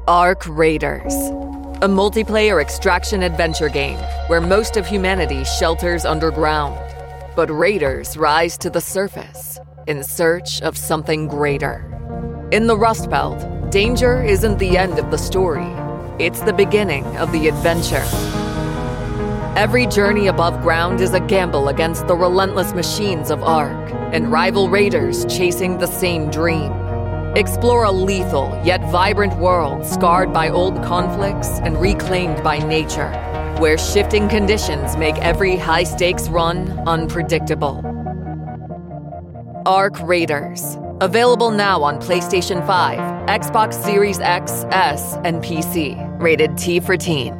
Ark Raiders, a multiplayer extraction adventure game where most of humanity shelters underground. But raiders rise to the surface in search of something greater. In the Rust Belt, danger isn't the end of the story. It's the beginning of the adventure. Every journey above ground is a gamble against the relentless machines of Ark and rival raiders chasing the same dream. Explore a lethal yet vibrant world scarred by old conflicts and reclaimed by nature, where shifting conditions make every high-stakes run unpredictable. Ark Raiders. Available now on PlayStation 5, Xbox Series X, S, and PC. Rated T for Teen.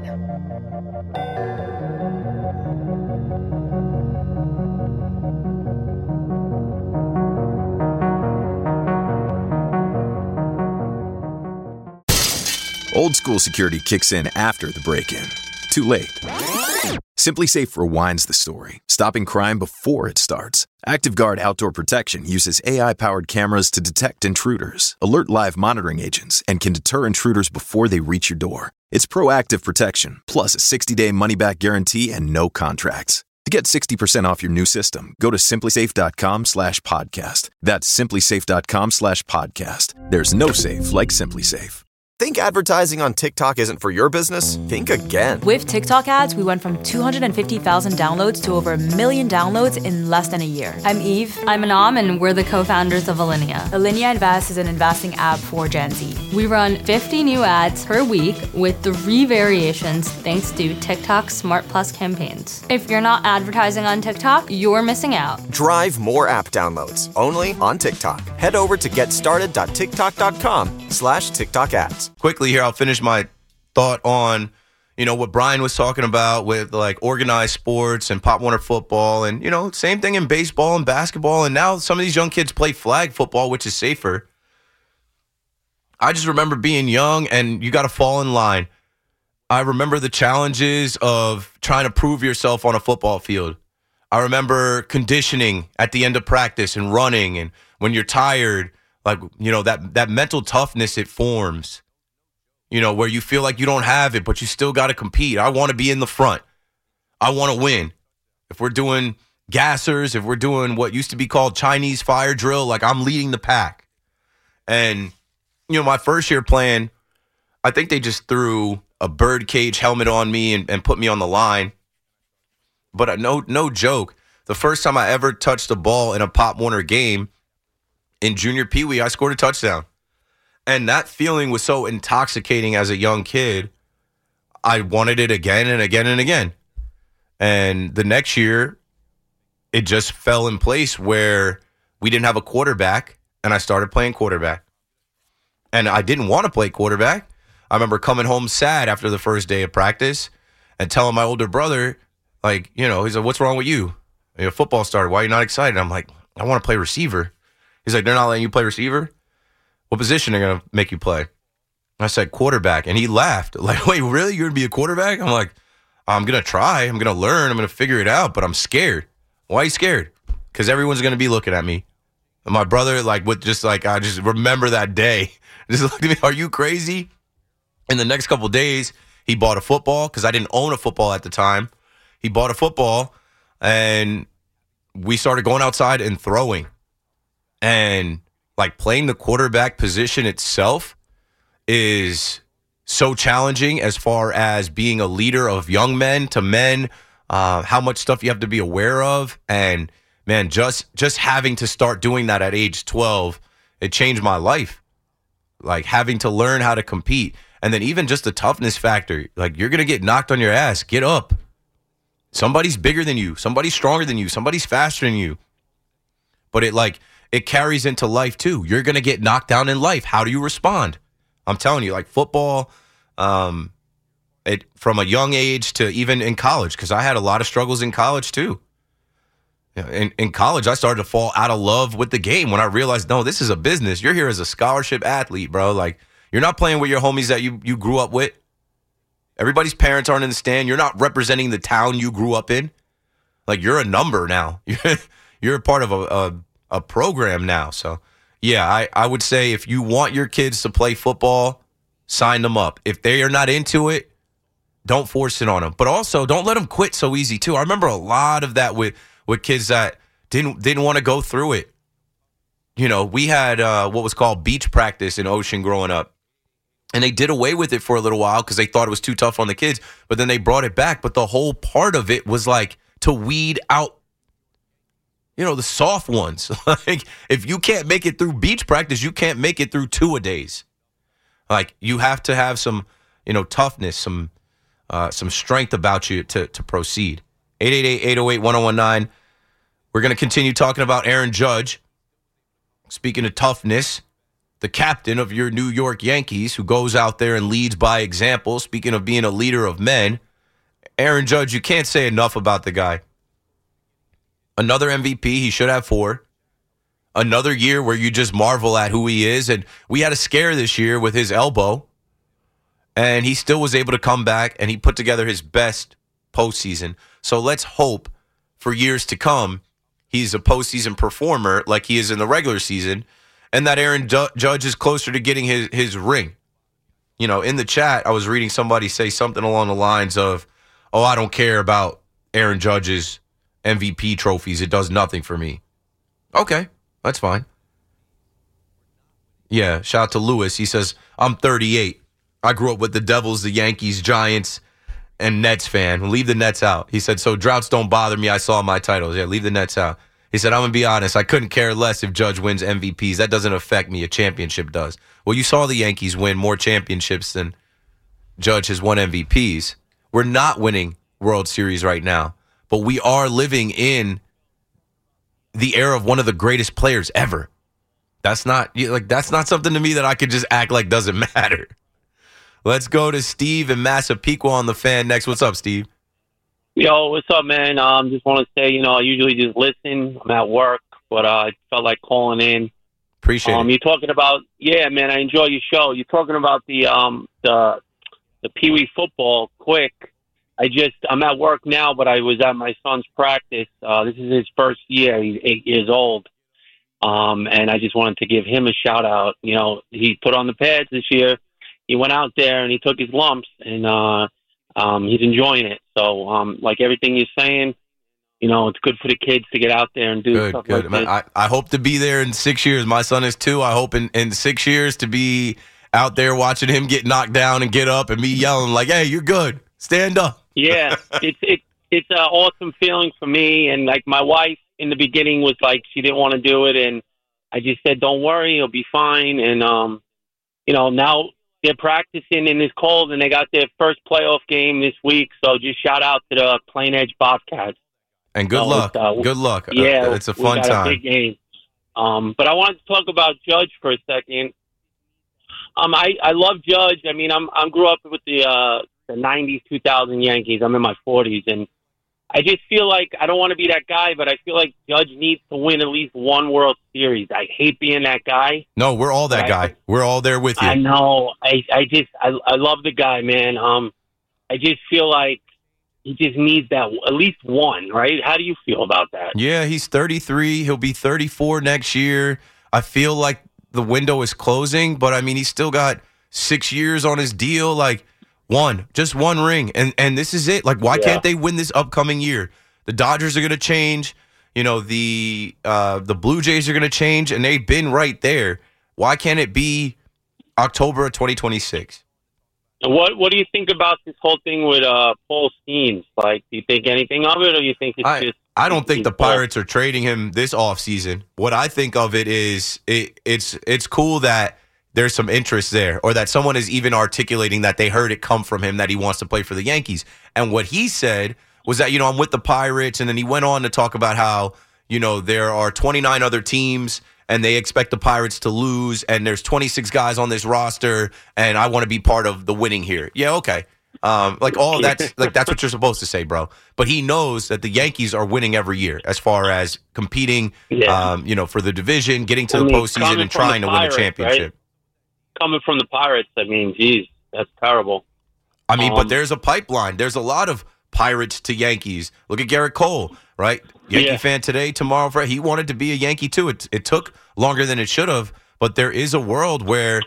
Old school security kicks in after the break-in. Too late. SimpliSafe rewinds the story, stopping crime before it starts. ActiveGuard Outdoor Protection uses AI-powered cameras to detect intruders, alert live monitoring agents, and can deter intruders before they reach your door. It's proactive protection, plus a 60-day money-back guarantee and no contracts. To get 60% off your new system, go to simplisafe.com/podcast. That's simplisafe.com/podcast. There's no safe like SimpliSafe. Think advertising on TikTok isn't for your business? Think again. With TikTok ads, we went from 250,000 downloads to over 1 million downloads in less than a year. I'm Eve. I'm Anam, and we're the co-founders of Alinea. Alinea Invest is an investing app for Gen Z. We run 50 new ads per week with 3 variations thanks to TikTok Smart Plus campaigns. If you're not advertising on TikTok, you're missing out. Drive more app downloads only on TikTok. Head over to getstarted.tiktok.com/TikTok ads. Quickly here, I'll finish my thought on, what Brian was talking about with like organized sports and Pop Warner football and, same thing in baseball and basketball. And now some of these young kids play flag football, which is safer. I just remember being young and you got to fall in line. I remember the challenges of trying to prove yourself on a football field. I remember conditioning at the end of practice and running. And when you're tired, that mental toughness it forms. Where you feel like you don't have it, but you still got to compete. I want to be in the front. I want to win. If we're doing gassers, if we're doing what used to be called Chinese fire drill, I'm leading the pack. And, my first year playing, I think they just threw a birdcage helmet on me and put me on the line. But no joke, the first time I ever touched a ball in a Pop Warner game in junior Pee Wee, I scored a touchdown. And that feeling was so intoxicating as a young kid. I wanted it again and again and again. And the next year, it just fell in place where we didn't have a quarterback, and I started playing quarterback. And I didn't want to play quarterback. I remember coming home sad after the first day of practice and telling my older brother, he's like, what's wrong with you? Football started. Why are you not excited? I'm like, I want to play receiver. He's like, they're not letting you play receiver? What position are they going to make you play? I said, quarterback. And he laughed. Like, wait, really? You're going to be a quarterback? I'm like, I'm going to try. I'm going to learn. I'm going to figure it out, but I'm scared. Why are you scared? Because everyone's going to be looking at me. And my brother, I just remember that day. Just looked at me, are you crazy? In the next couple of days, he bought a football because I didn't own a football at the time. He bought a football, and we started going outside and throwing. And playing the quarterback position itself is so challenging as far as being a leader of young men to men, how much stuff you have to be aware of. And, man, just having to start doing that at age 12, it changed my life. Having to learn how to compete. And then even just the toughness factor. You're going to get knocked on your ass. Get up. Somebody's bigger than you. Somebody's stronger than you. Somebody's faster than you. But it carries into life too. You're going to get knocked down in life. How do you respond? I'm telling you, football, from a young age to even in college, because I had a lot of struggles in college too. In college, I started to fall out of love with the game when I realized, no, this is a business. You're here as a scholarship athlete, bro. You're not playing with your homies that you grew up with. Everybody's parents aren't in the stand. You're not representing the town you grew up in. You're a number now. You're a part of a program now. So, yeah, I would say if you want your kids to play football, sign them up. If they are not into it, don't force it on them. But also, don't let them quit so easy, too. I remember a lot of that with kids that didn't want to go through it. You know, we had what was called beach practice in Ocean growing up. And they did away with it for a little while because they thought it was too tough on the kids. But then they brought it back. But the whole part of it was like to weed out, you know, the soft ones. Like, if you can't make it through beach practice, you can't make it through two-a-days. Like, you have to have some, you know, toughness, some strength about you to proceed. 888-808-1019. We're going to continue talking about Aaron Judge. Speaking of toughness, the captain of your New York Yankees, who goes out there and leads by example. Speaking of being a leader of men, Aaron Judge, you can't say enough about the guy. Another MVP, he should have 4. Another year where you just marvel at who he is. And we had a scare this year with his elbow. And he still was able to come back, and he put together his best postseason. So let's hope for years to come he's a postseason performer like he is in the regular season, and that Aaron Judge is closer to getting his ring. You know, in the chat, I was reading somebody say something along the lines of, oh, I don't care about Aaron Judge's MVP trophies. It does nothing for me. Okay, that's fine. Yeah, shout out to Lewis. He says, I'm 38. I grew up with the Devils, the Yankees, Giants, and Nets fan. Leave the Nets out. He said, so droughts don't bother me. I saw my titles. Yeah, leave the Nets out. He said, I'm going to be honest. I couldn't care less if Judge wins MVPs. That doesn't affect me. A championship does. Well, you saw the Yankees win more championships than Judge has won MVPs. We're not winning World Series right now, but we are living in the era of one of the greatest players ever. That's not something to me that I could just act like doesn't matter. Let's go to Steve in Massapequa on the Fan next. What's up, Steve? Yo, what's up, man? Just want to say, I usually just listen. I'm at work, but I felt like calling in. Appreciate it. You're talking about, yeah, man, I enjoy your show. You're talking about the Pee Wee football. Quick, I'm at work now, but I was at my son's practice. This is his first year. He's 8 years old. And I just wanted to give him a shout out. He put on the pads this year. He went out there and he took his lumps, and he's enjoying it. So, like everything you're saying, it's good for the kids to get out there and do stuff like this. I hope to be there in 6 years. My son is 2. I hope in 6 years to be out there watching him get knocked down and get up and me yelling like, hey, you're good. Stand up. Yeah, it's an awesome feeling for me. And like my wife in the beginning was like, she didn't want to do it. And I just said, don't worry, he'll be fine. And, now they're practicing in this cold, and they got their first playoff game this week. So just shout out to the Plain Edge Bobcats. And good luck. Good luck. Yeah, it's a fun we got time. A big game. But I wanted to talk about Judge for a second. I love Judge. I mean, I grew up with the 90s, 2000 Yankees. I'm in my 40s, and I just feel like I don't want to be that guy, but I feel like Judge needs to win at least one World Series. I hate being that guy. No, we're all that guy. We're all there with you. I know. I love the guy, man. I just feel like he just needs that at least one, right? How do you feel about that? Yeah, he's 33. He'll be 34 next year. I feel like the window is closing, but I mean, he's still got 6 years on his deal. Like, just one ring, and this is it. Like, why can't they win this upcoming year? The Dodgers are going to change. The Blue Jays are going to change, and they've been right there. Why can't it be October of 2026? What do you think about this whole thing with Paul Skeens? Like, do you think anything of it, or do you think it's just? I don't think the Pirates are trading him this offseason. What I think of it is it's cool that there's some interest there, or that someone is even articulating that they heard it come from him that he wants to play for the Yankees. And what he said was that, I'm with the Pirates, and then he went on to talk about how, there are 29 other teams and they expect the Pirates to lose, and there's 26 guys on this roster, and I want to be part of the winning here. Yeah, okay. Like all of that's that's what you're supposed to say, bro. But he knows that the Yankees are winning every year as far as competing, for the division, getting to the postseason, and trying to win a championship. Right? Coming from the Pirates, I mean, geez, that's terrible. I mean, but there's a pipeline. There's a lot of Pirates to Yankees. Look at Garrett Cole, right? Yankee fan today, tomorrow. He wanted to be a Yankee too. It took longer than it should have, but there is a world where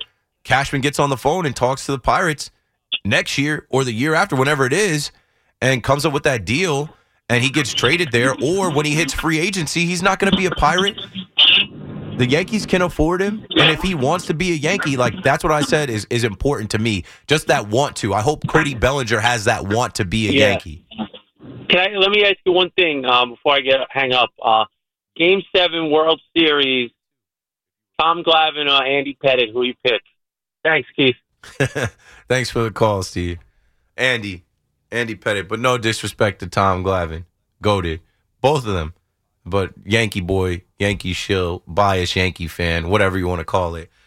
Cashman gets on the phone and talks to the Pirates next year or the year after, whenever it is, and comes up with that deal, and he gets traded there, or when he hits free agency, he's not going to be a Pirate. The Yankees can afford him, and if he wants to be a Yankee, like that's what I said is important to me. Just that want to. I hope Cody Bellinger has that want to be a Yankee. Let me ask you one thing before I hang up. Game 7 World Series, Tom Glavine or Andy Pettitte, who you pick? Thanks, Keith. Thanks for the call, Steve. Andy Pettitte, but no disrespect to Tom Glavine. Goated. Both of them. But Yankee boy, Yankee shill, biased Yankee fan, whatever you want to call it.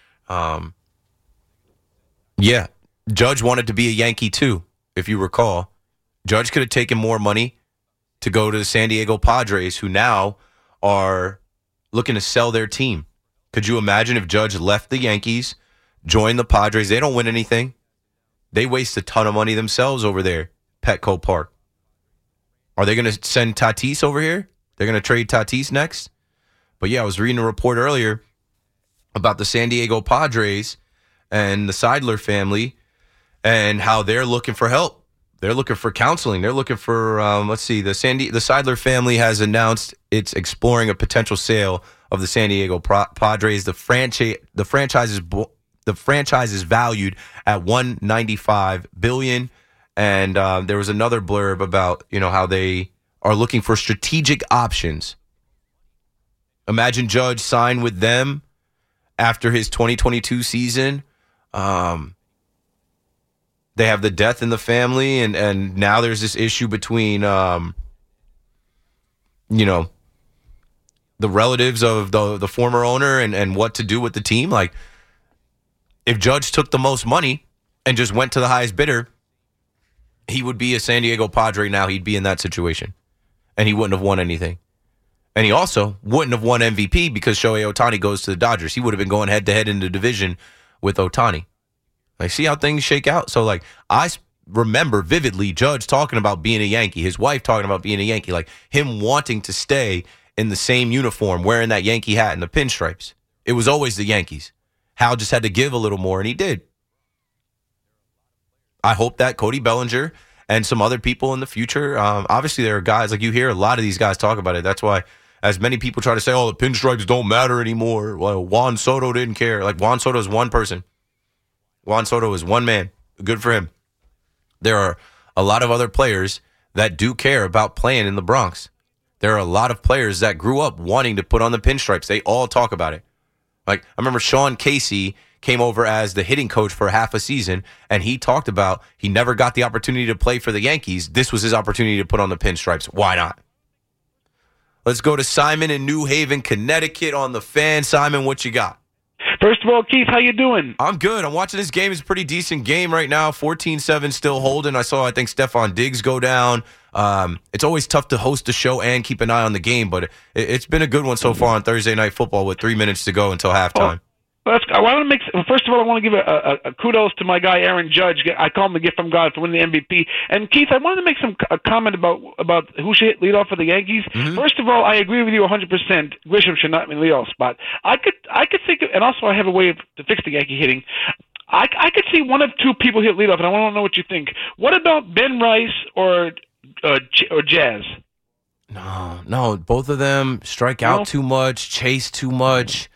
Yeah, Judge wanted to be a Yankee too, if you recall. Judge could have taken more money to go to the San Diego Padres, who now are looking to sell their team. Could you imagine if Judge left the Yankees, joined the Padres? They don't win anything. They waste a ton of money themselves over there, Petco Park. Are they going to send Tatis over here? They're going to trade Tatis next? But yeah, I was reading a report earlier about the San Diego Padres and the Seidler family and how they're looking for help. They're looking for counseling. They're looking for, the Seidler family has announced it's exploring a potential sale of the San Diego Padres. The franchise is valued at $195 billion. And there was another blurb about, how they are looking for strategic options. Imagine Judge signed with them after his 2022 season. They have the death in the family, and now there's this issue between, the relatives of the former owner and what to do with the team. Like, if Judge took the most money and just went to the highest bidder, he would be a San Diego Padre now. He'd be in that situation. And he wouldn't have won anything. And he also wouldn't have won MVP because Shohei Ohtani goes to the Dodgers. He would have been going head-to-head in the division with Ohtani. Like, see how things shake out? So, like, I remember vividly Judge talking about being a Yankee, his wife talking about being a Yankee, like him wanting to stay in the same uniform, wearing that Yankee hat and the pinstripes. It was always the Yankees. Hal just had to give a little more, and he did. I hope that Cody Bellinger and some other people in the future, obviously there are guys, like you hear a lot of these guys talk about it. That's why as many people try to say, the pinstripes don't matter anymore. Well, Juan Soto didn't care. Like, Juan Soto is one person. Juan Soto is one man. Good for him. There are a lot of other players that do care about playing in the Bronx. There are a lot of players that grew up wanting to put on the pinstripes. They all talk about it. Like, I remember Sean Casey came over as the hitting coach for half a season, and he talked about he never got the opportunity to play for the Yankees. This was his opportunity to put on the pinstripes. Why not? Let's go to Simon in New Haven, Connecticut on the Fan. Simon, what you got? First of all, Keith, how you doing? I'm good. I'm watching this game. It's a pretty decent game right now. 14-7 still holding. I think Stephon Diggs go down. It's always tough to host a show and keep an eye on the game, but it's been a good one so far on Thursday Night Football with 3 minutes to go until halftime. First of all, I want to give a kudos to my guy Aaron Judge. I call him the gift from God for winning the MVP. And Keith, I wanted to make a comment about who should hit leadoff for the Yankees. Mm-hmm. First of all, I agree with you 100%. Grisham should not be in the leadoff spot. I could think of, and also I have a way to fix the Yankee hitting. I could see one of two people hit leadoff, and I want to know what you think. What about Ben Rice or Jazz? No, both of them strike out too much, chase too much.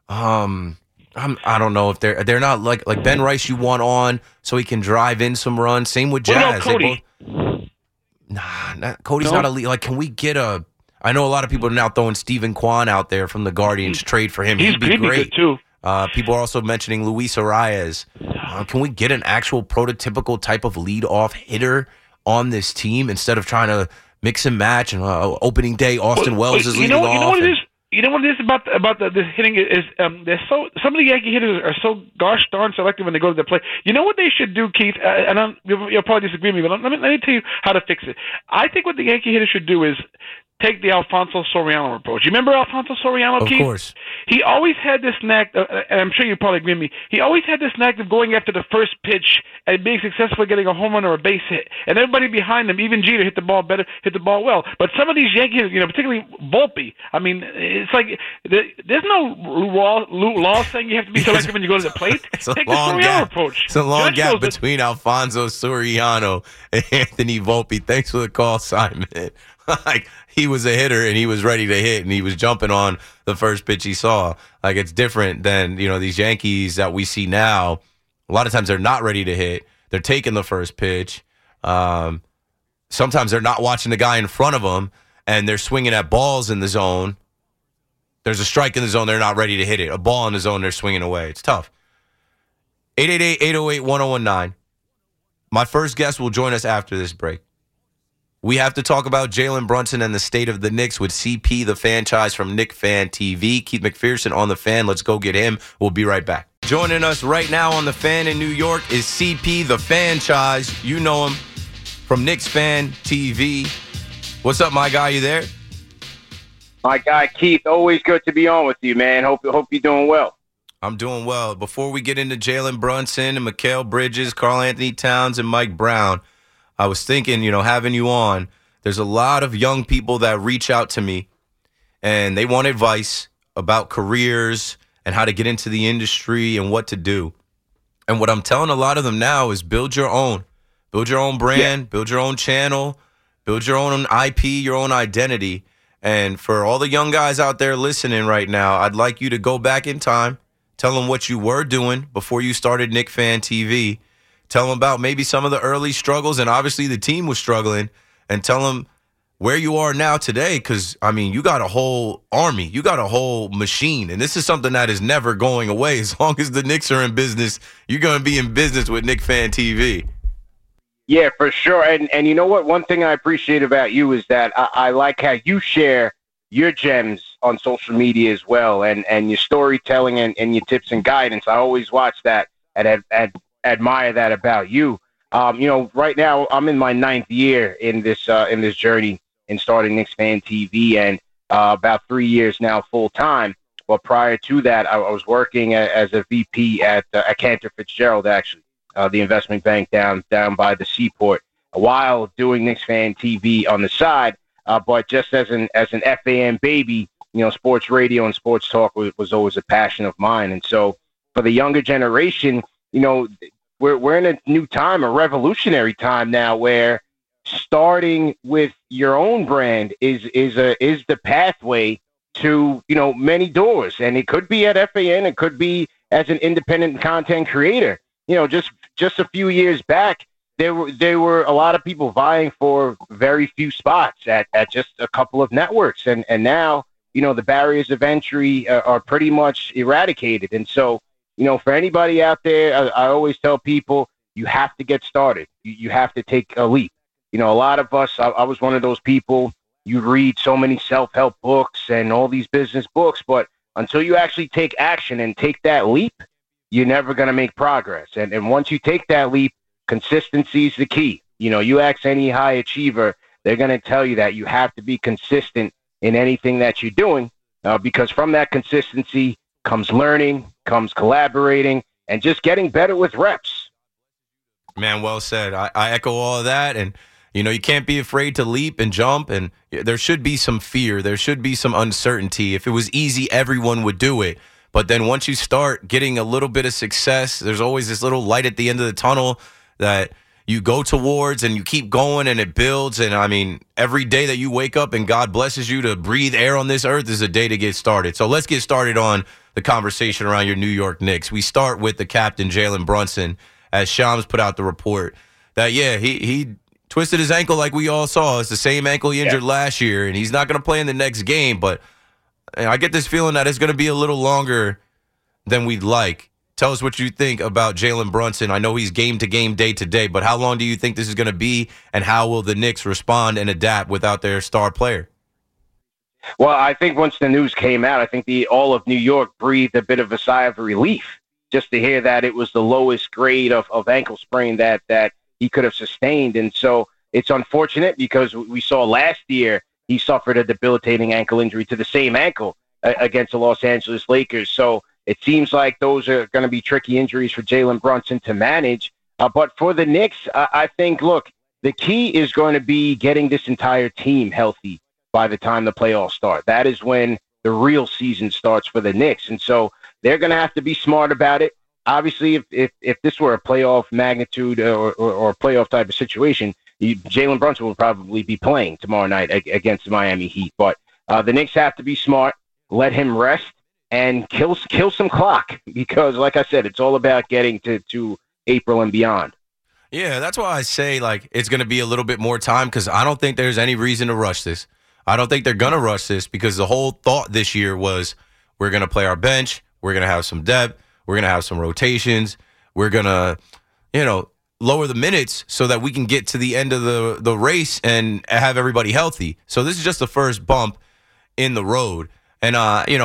I don't know if they're not like Ben Rice. You want on so he can drive in some runs. Same with Jazz. What about Cody? Cody's not a lead. Like, can we get a? I know a lot of people are now throwing Stephen Kwan out there from the Guardians. Trade for him. He'd be great good too. People are also mentioning Luis Arias. Can we get an actual prototypical type of leadoff hitter on this team instead of trying to mix and match? And opening day, Austin Wells is leading off. You know what it is? You know what it is about the hitting is they're so, some of the Yankee hitters are so gosh darn selective when they go to the plate. You know what they should do, Keith? And you'll probably disagree with me, but let me tell you how to fix it. I think what the Yankee hitters should do is take the Alfonso Soriano approach. You remember Alfonso Soriano, Keith? Of course. He always had this knack, and I'm sure you probably agree with me, he always had this knack of going after the first pitch and being successful at getting a home run or a base hit. And everybody behind him, even Jeter, hit the ball well. But some of these Yankees, particularly Volpe, I mean, it's like there's no law saying you have to be selective when you go to the plate. Take the Soriano approach. It's a long gap between Alfonso Soriano and Anthony Volpe. Thanks for the call, Simon. Like, he was a hitter and he was ready to hit and he was jumping on the first pitch he saw. Like, it's different than, these Yankees that we see now. A lot of times they're not ready to hit. They're taking the first pitch. Sometimes they're not watching the guy in front of them and they're swinging at balls in the zone. There's a strike in the zone. They're not ready to hit it. A ball in the zone, they're swinging away. It's tough. 888-808-1019. My first guest will join us after this break. We have to talk about Jalen Brunson and the state of the Knicks with CP, the franchise from Knick Fan TV. Keith McPherson on the Fan. Let's go get him. We'll be right back. Joining us right now on the Fan in New York is CP, the franchise. You know him from Knicks Fan TV. What's up, my guy? You there? My guy, Keith. Always good to be on with you, man. Hope you're doing well. I'm doing well. Before we get into Jalen Brunson and Mikal Bridges, Karl Anthony Towns, and Mike Brown, I was thinking, having you on, there's a lot of young people that reach out to me and they want advice about careers and how to get into the industry and what to do. And what I'm telling a lot of them now is build your own. Build your own brand, build your own channel, build your own IP, your own identity. And for all the young guys out there listening right now, I'd like you to go back in time, tell them what you were doing before you started Knick Fan TV. Tell them about maybe some of the early struggles, and obviously the team was struggling, and tell them where you are now today because, you got a whole army. You got a whole machine, and this is something that is never going away. As long as the Knicks are in business, you're going to be in business with Knick Fan TV. Yeah, for sure. And you know what? One thing I appreciate about you is that I like how you share your gems on social media as well, and your storytelling and your tips and guidance. I always watch that and admire that about you. Right now I'm in my 9th year in this journey in starting Knicks Fan TV, and about 3 years now full time. But prior to that, I was working as a VP at Cantor Fitzgerald, actually, the investment bank down by the seaport, while doing Knicks Fan TV on the side. But just as an FAN baby, sports radio and sports talk was always a passion of mine. And so for the younger generation, we're in a new time, a revolutionary time now, where starting with your own brand is the pathway to many doors, and it could be at FAN, it could be as an independent content creator. Just a few years back, there were a lot of people vying for very few spots at just a couple of networks, and now the barriers of entry are pretty much eradicated, and so. For anybody out there, I always tell people, you have to get started. You have to take a leap. A lot of us, I was one of those people, you read so many self-help books and all these business books, but until you actually take action and take that leap, you're never going to make progress. And once you take that leap, consistency is the key. You ask any high achiever, they're going to tell you that you have to be consistent in anything that you're doing, because from that consistency comes learning, comes collaborating, and just getting better with reps. Man, well said. I echo all of that. And, you can't be afraid to leap and jump. And there should be some fear. There should be some uncertainty. If it was easy, everyone would do it. But then once you start getting a little bit of success, there's always this little light at the end of the tunnel that you go towards and you keep going and it builds. And, every day that you wake up and God blesses you to breathe air on this earth is a day to get started. So let's get started on the conversation around your New York Knicks. We start with the captain, Jalen Brunson, as Shams put out the report that, he twisted his ankle like we all saw. It's the same ankle he injured last year, and he's not going to play in the next game. But I get this feeling that it's going to be a little longer than we'd like. Tell us what you think about Jalen Brunson. I know he's game to game, day to day, but how long do you think this is going to be, and how will the Knicks respond and adapt without their star player? Well, I think once the news came out, I think all of New York breathed a bit of a sigh of relief just to hear that it was the lowest grade of ankle sprain that he could have sustained. And so it's unfortunate because we saw last year he suffered a debilitating ankle injury to the same ankle against the Los Angeles Lakers. So it seems like those are going to be tricky injuries for Jalen Brunson to manage. But for the Knicks, I think, look, the key is going to be getting this entire team healthy by the time the playoffs start. That is when the real season starts for the Knicks. And so they're going to have to be smart about it. Obviously, if this were a playoff magnitude or a playoff type of situation, Jalen Brunson will probably be playing tomorrow night against the Miami Heat. But the Knicks have to be smart, let him rest, and kill some clock because, like I said, it's all about getting to April and beyond. Yeah, that's why I say it's going to be a little bit more time because I don't think there's any reason to rush this. I don't think they're going to rush this because the whole thought this year was we're going to play our bench, we're going to have some depth, we're going to have some rotations, we're going to, lower the minutes so that we can get to the end of the race and have everybody healthy. So this is just the first bump in the road. And,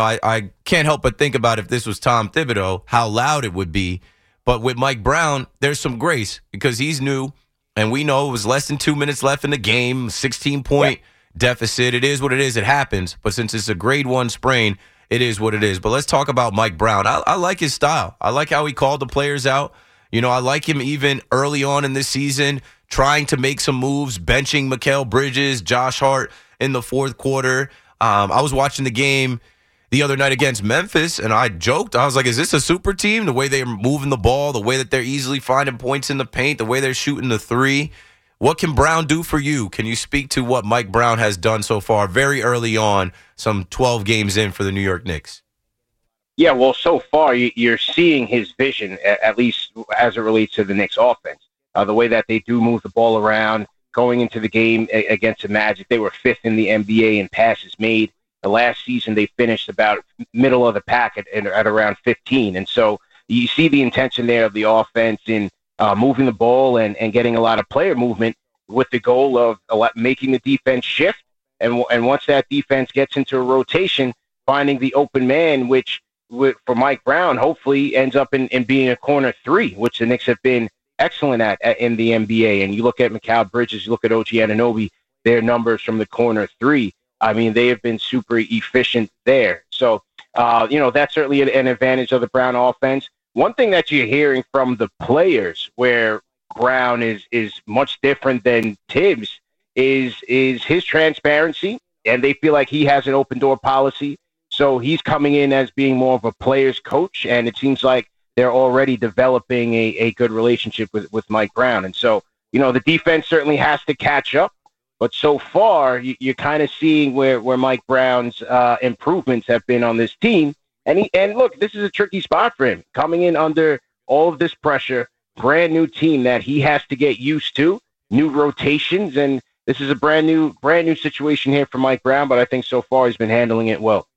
I can't help but think about if this was Tom Thibodeau, how loud it would be. But with Mike Brown, there's some grace because he's new, and we know it was less than 2 minutes left in the game, 16-point deficit. It is what it is. It happens. But since it's a grade 1 sprain, it is what it is. But let's talk about Mike Brown. I like his style. I like how he called the players out. I like him even early on in this season, trying to make some moves, benching Mikal Bridges, Josh Hart in the fourth quarter. I was watching the game the other night against Memphis, and I joked. I was like, is this a super team? The way they're moving the ball, the way that they're easily finding points in the paint, the way they're shooting the three. What can Brown do for you? Can you speak to what Mike Brown has done so far very early on, some 12 games in for the New York Knicks? Yeah, well, so far you're seeing his vision, at least as it relates to the Knicks offense. The way that they do move the ball around, going into the game against the Magic, they were 5th in the NBA in passes made. The last season, they finished about middle of the pack at around 15. And so you see the intention there of the offense in moving the ball and getting a lot of player movement with the goal of making the defense shift. And once that defense gets into a rotation, finding the open man, which for Mike Brown, hopefully ends up in being a corner 3, which the Knicks have been excellent at in the NBA. And you look at Mikal Bridges, you look at OG Anunoby, their numbers from the corner 3. I mean, they have been super efficient there. So, that's certainly an advantage of the Brown offense. One thing that you're hearing from the players where Brown is much different than Tibbs is his transparency, and they feel like he has an open door policy. So he's coming in as being more of a player's coach, and it seems like they're already developing a good relationship with Mike Brown. And so, the defense certainly has to catch up. But so far, you're kind of seeing where Mike Brown's improvements have been on this team. And look, this is a tricky spot for him. Coming in under all of this pressure, brand new team that he has to get used to, new rotations, and this is a brand new situation here for Mike Brown, but I think so far he's been handling it well.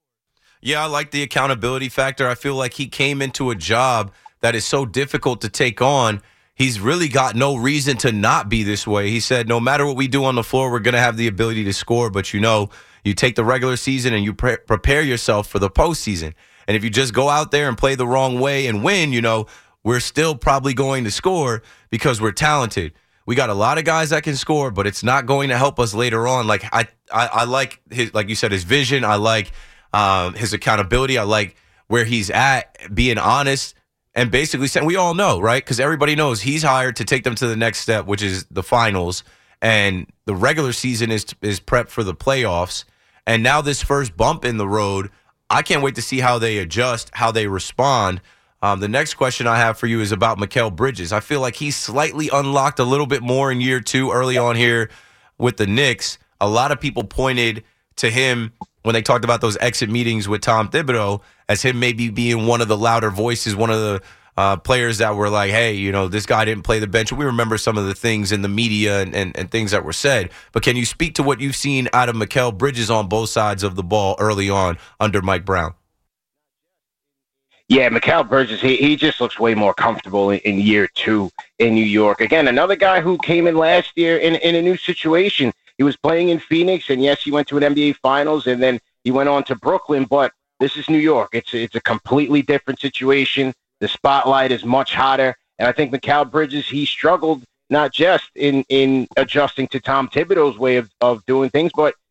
Yeah, I like the accountability factor. I feel like he came into a job that is so difficult to take on. He's really got no reason to not be this way. He said, no matter what we do on the floor, we're going to have the ability to score. But, you take the regular season and you prepare yourself for the postseason. And if you just go out there and play the wrong way and win, we're still probably going to score because we're talented. We got a lot of guys that can score, but it's not going to help us later on. Like I like his, like you said, his vision. I like his accountability. I like where he's at, being honest. And basically saying, we all know, right? Because everybody knows he's hired to take them to the next step, which is the finals. And the regular season is prep for the playoffs. And now this first bump in the road, I can't wait to see how they adjust, how they respond. The next question I have for you is about Mikal Bridges. I feel like he's slightly unlocked a little bit more in year 2 early on here with the Knicks. A lot of people pointed to him when they talked about those exit meetings with Tom Thibodeau as him maybe being one of the louder voices, one of the players that were like, hey, this guy didn't play the bench. We remember some of the things in the media and things that were said. But can you speak to what you've seen out of Mikal Bridges on both sides of the ball early on under Mike Brown? Yeah, Mikal Bridges, he just looks way more comfortable in year 2 in New York. Again, another guy who came in last year in a new situation. He was playing in Phoenix, and yes, he went to an NBA Finals, and then he went on to Brooklyn, but this is New York. It's a completely different situation. The spotlight is much hotter, and I think Mikal Bridges, he struggled not just in adjusting to Tom Thibodeau's way of doing things, but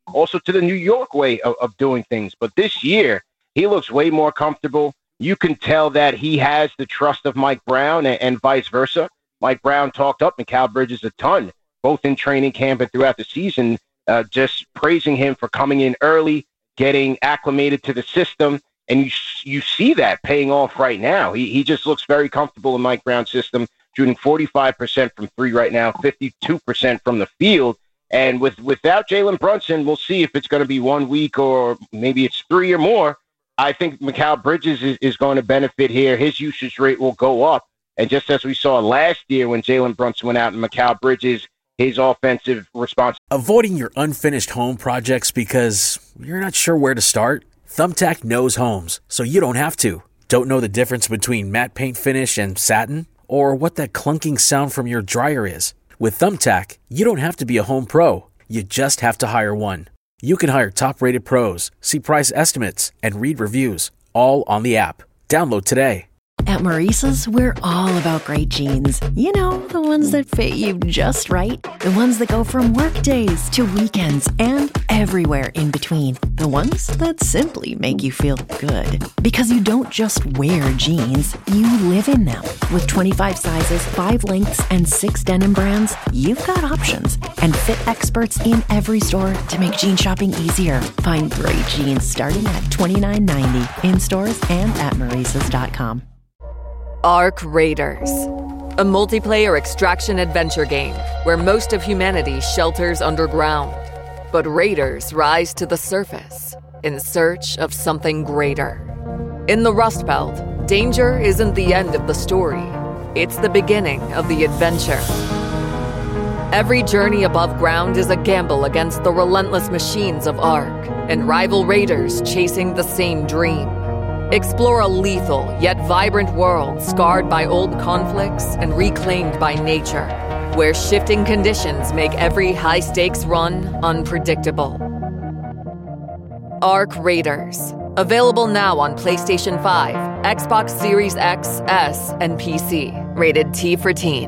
also to the New York way of doing things. But this year, he looks way more comfortable. You can tell that he has the trust of Mike Brown and vice versa. Mike Brown talked up Mikal Bridges a ton, both in training camp and throughout the season, just praising him for coming in early, getting acclimated to the system. And you see that paying off right now. He just looks very comfortable in Mike Brown's system, shooting 45% from three right now, 52% from the field. And without Jalen Brunson, we'll see if it's going to be 1 week or maybe it's 3 or more. I think Mikal Bridges is going to benefit here. His usage rate will go up. And just as we saw last year when Jalen Brunson went out and Mikal Bridges, his offensive response. Avoiding your unfinished home projects because you're not sure where to start? Thumbtack knows homes, so you don't have to. Don't know the difference between matte paint finish and satin? Or what that clunking sound from your dryer is? With Thumbtack, you don't have to be a home pro. You just have to hire one. You can hire top-rated pros, see price estimates, and read reviews, all on the app. Download today. At Maurice's, we're all about great jeans. You know, the ones that fit you just right. The ones that go from work days to weekends and everywhere in between. The ones that simply make you feel good. Because you don't just wear jeans, you live in them. With 25 sizes, 5 lengths, and 6 denim brands, you've got options. And fit experts in every store to make jean shopping easier. Find great jeans starting at $29.90 in stores and at Maurice's.com. Ark Raiders, a multiplayer extraction adventure game where most of humanity shelters underground, but raiders rise to the surface in search of something greater. In the Rust Belt, danger isn't the end of the story, it's the beginning of the adventure. Every journey above ground is a gamble against the relentless machines of Ark and rival raiders chasing the same dream. Explore a lethal yet vibrant world scarred by old conflicts and reclaimed by nature, where shifting conditions make every high-stakes run unpredictable. Ark Raiders. Available now on PlayStation 5, Xbox Series X, S, and PC. Rated T for Teen.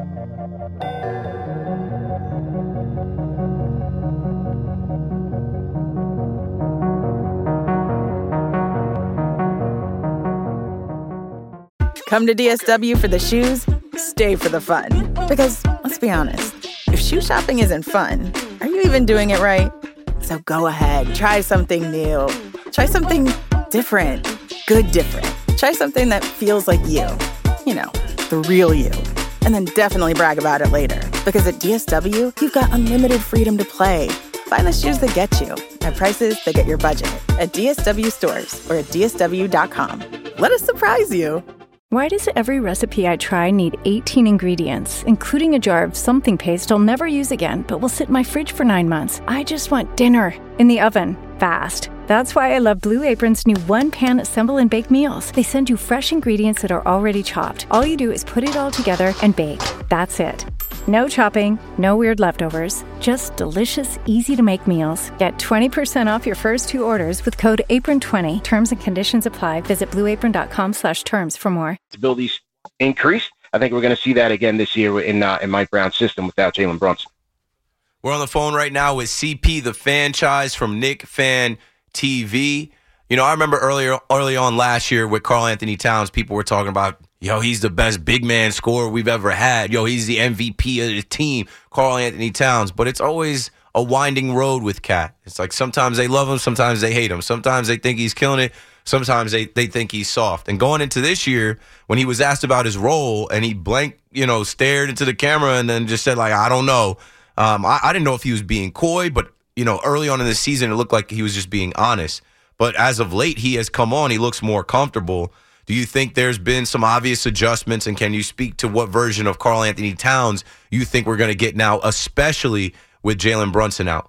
Come to DSW for the shoes, stay for the fun. Because, let's be honest, if shoe shopping isn't fun, are you even doing it right? So go ahead, try something new. Try something different. Good different. Try something that feels like you. You know, the real you. And then definitely brag about it later. Because at DSW, you've got unlimited freedom to play. Find the shoes that get you at prices that get your budget at DSW stores or at DSW.com. Let us surprise you. Why does every recipe I try need 18 ingredients, including a jar of something paste I'll never use again, but will sit in my fridge for 9 months? I just want dinner in the oven, fast. That's why I love Blue Apron's new one-pan assemble and bake meals. They send you fresh ingredients that are already chopped. All you do is put it all together and bake. That's it. No chopping, no weird leftovers, just delicious, easy-to-make meals. Get 20% off your first 2 orders with code APRON20. Terms and conditions apply. Visit blueapron.com/terms for more. Abilities increased. I think we're going to see that again this year in Mike Brown's system without Jalen Brunson. We're on the phone right now with CP, the franchise from Nick Fan TV. You know, I remember early on last year with Karl Anthony Towns, people were talking about, yo, he's the best big man scorer we've ever had. Yo, he's the MVP of the team, Karl Anthony Towns. But it's always a winding road with Cat. It's like sometimes they love him, sometimes they hate him. Sometimes they think he's killing it, sometimes they think he's soft. And going into this year, when he was asked about his role and he stared into the camera and then just said, like, I don't know. I didn't know if he was being coy, but, early on in the season, it looked like he was just being honest. But as of late, he has come on. He looks more comfortable. Do you think there's been some obvious adjustments, and can you speak to what version of Karl Anthony Towns you think we're going to get now, especially with Jalen Brunson out?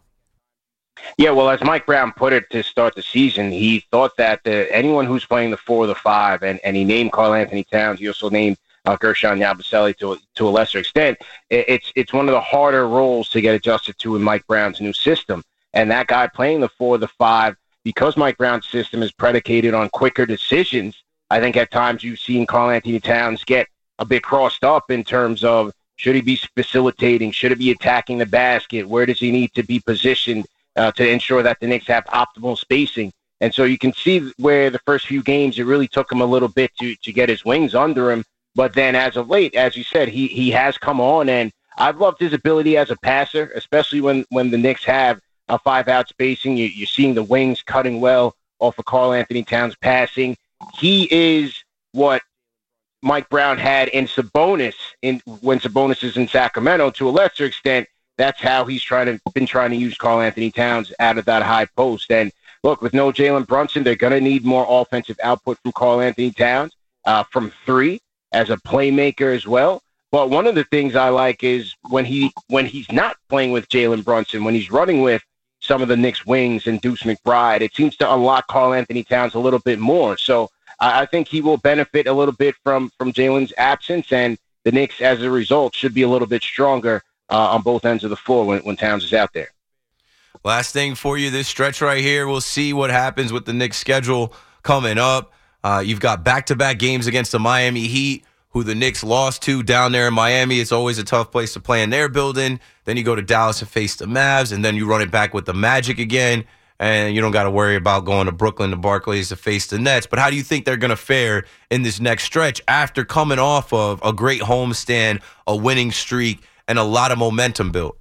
Yeah, well, as Mike Brown put it to start the season, he thought that anyone who's playing the 4 or the 5, and he named Karl Anthony Towns, he also named Gershon Yabusele to a lesser extent. It's one of the harder roles to get adjusted to in Mike Brown's new system. And that guy playing the 4 or the 5, because Mike Brown's system is predicated on quicker decisions, I think at times you've seen Karl Anthony Towns get a bit crossed up in terms of should he be facilitating, should he be attacking the basket, where does he need to be positioned to ensure that the Knicks have optimal spacing. And so you can see where the first few games, it really took him a little bit to get his wings under him. But then as of late, as you said, he has come on, and I've loved his ability as a passer, especially when the Knicks have a 5-out spacing. You're seeing the wings cutting well off of Karl-Anthony Towns passing. He is what Mike Brown had in Sabonis when Sabonis is in Sacramento to a lesser extent. That's how he's been trying to use Karl-Anthony Towns out of that high post. And look, with no Jalen Brunson, they're going to need more offensive output from Karl-Anthony Towns from three as a playmaker as well. But one of the things I like is when he's not playing with Jalen Brunson, when he's running with some of the Knicks wings and Deuce McBride, it seems to unlock Karl-Anthony Towns a little bit more. So I think he will benefit a little bit from Jalen's absence, and the Knicks, as a result, should be a little bit stronger on both ends of the floor when Towns is out there. Last thing for you, this stretch right here, we'll see what happens with the Knicks schedule coming up. You've got back-to-back games against the Miami Heat, who the Knicks lost to down there in Miami. It's always a tough place to play in their building. Then you go to Dallas and face the Mavs, and then you run it back with the Magic again, and you don't got to worry about going to Brooklyn to Barclays to face the Nets. But how do you think they're going to fare in this next stretch after coming off of a great homestand, a winning streak, and a lot of momentum built?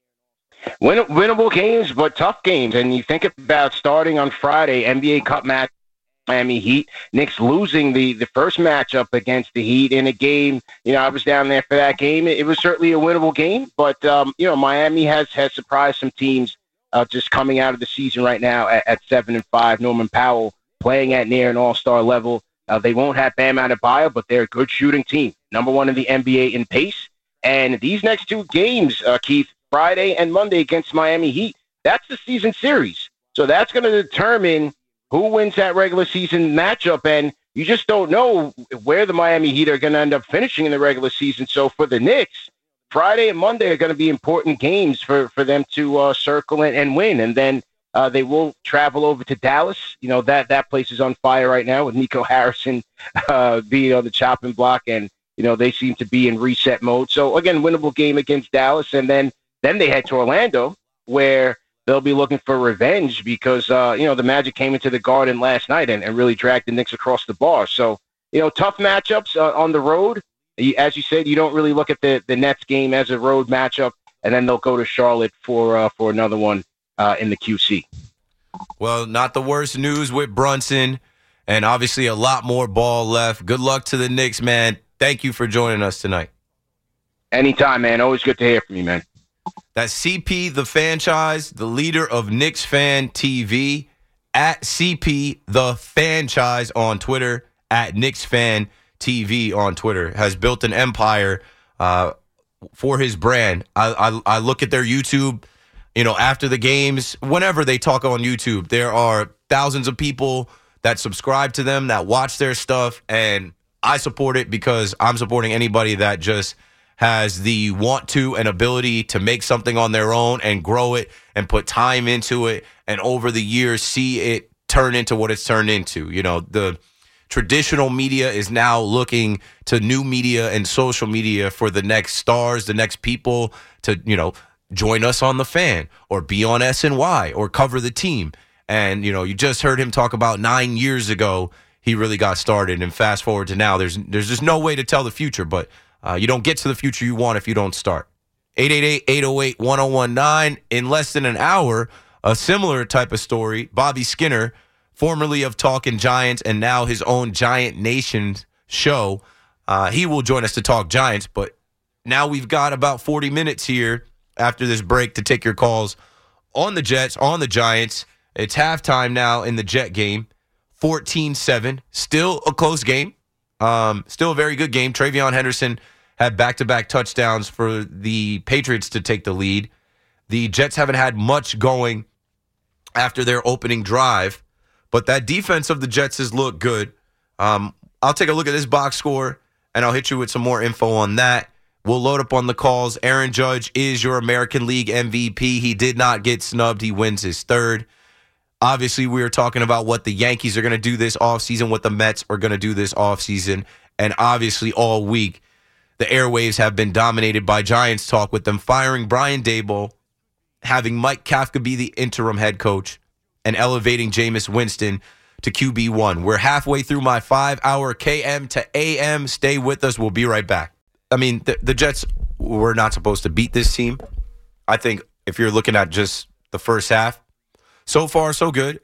Winnable games, but tough games. And you think about starting on Friday, NBA Cup match, Miami Heat. Knicks losing the first matchup against the Heat in a game. I was down there for that game. It was certainly a winnable game, but Miami has surprised some teams just coming out of the season right now at 7-5. Norman Powell playing at near an all-star level. They won't have Bam Adebayo, but they're a good shooting team. Number one in the NBA in pace. And these next two games, Keith, Friday and Monday against Miami Heat, that's the season series. So that's going to determine who wins that regular season matchup, and you just don't know where the Miami Heat are going to end up finishing in the regular season. So for the Knicks, Friday and Monday are going to be important games for them to circle and win. And then they will travel over to Dallas. That place is on fire right now with Nico Harrison being on the chopping block, and they seem to be in reset mode. So again, winnable game against Dallas, and then they head to Orlando, where they'll be looking for revenge because, the Magic came into the Garden last night and really dragged the Knicks across the bar. So, tough matchups on the road. As you said, you don't really look at the Nets game as a road matchup, and then they'll go to Charlotte for another one in the QC. Well, not the worst news with Brunson, and obviously a lot more ball left. Good luck to the Knicks, man. Thank you for joining us tonight. Anytime, man. Always good to hear from you, man. That's CP the Franchise, the leader of Knicks Fan TV, at CP the Franchise on Twitter, at Knicks Fan TV on Twitter. Has built an empire for his brand. I look at their YouTube, after the games, whenever they talk on YouTube, there are thousands of people that subscribe to them, that watch their stuff, and I support it because I'm supporting anybody that just has the want to and ability to make something on their own and grow it and put time into it, and over the years see it turn into what it's turned into. The traditional media is now looking to new media and social media for the next stars, the next people to, join us on The Fan or be on SNY or cover the team. And, you just heard him talk about 9 years ago he really got started, and fast forward to now, there's just no way to tell the future, but you don't get to the future you want if you don't start. 888-808-1019. In less than an hour, a similar type of story. Bobby Skinner, formerly of Talkin' Giants and now his own Giant Nation show. He will join us to talk Giants, but now we've got about 40 minutes here after this break to take your calls on the Jets, on the Giants. It's halftime now in the Jet game. 14-7. Still a close game. Still a very good game. TreVeyon Henderson had back-to-back touchdowns for the Patriots to take the lead. The Jets haven't had much going after their opening drive, but that defense of the Jets has looked good. I'll take a look at this box score, and I'll hit you with some more info on that. We'll load up on the calls. Aaron Judge is your American League MVP. He did not get snubbed. He wins his third. Obviously, we were talking about what the Yankees are going to do this offseason, what the Mets are going to do this offseason. And obviously, all week, the airwaves have been dominated by Giants talk with them firing Brian Daboll, having Mike Kafka be the interim head coach and elevating Jameis Winston to QB1. We're halfway through my 5-hour KM to AM. Stay with us. We'll be right back. I mean, the Jets were not supposed to beat this team. I think if you're looking at just the first half, so far, so good.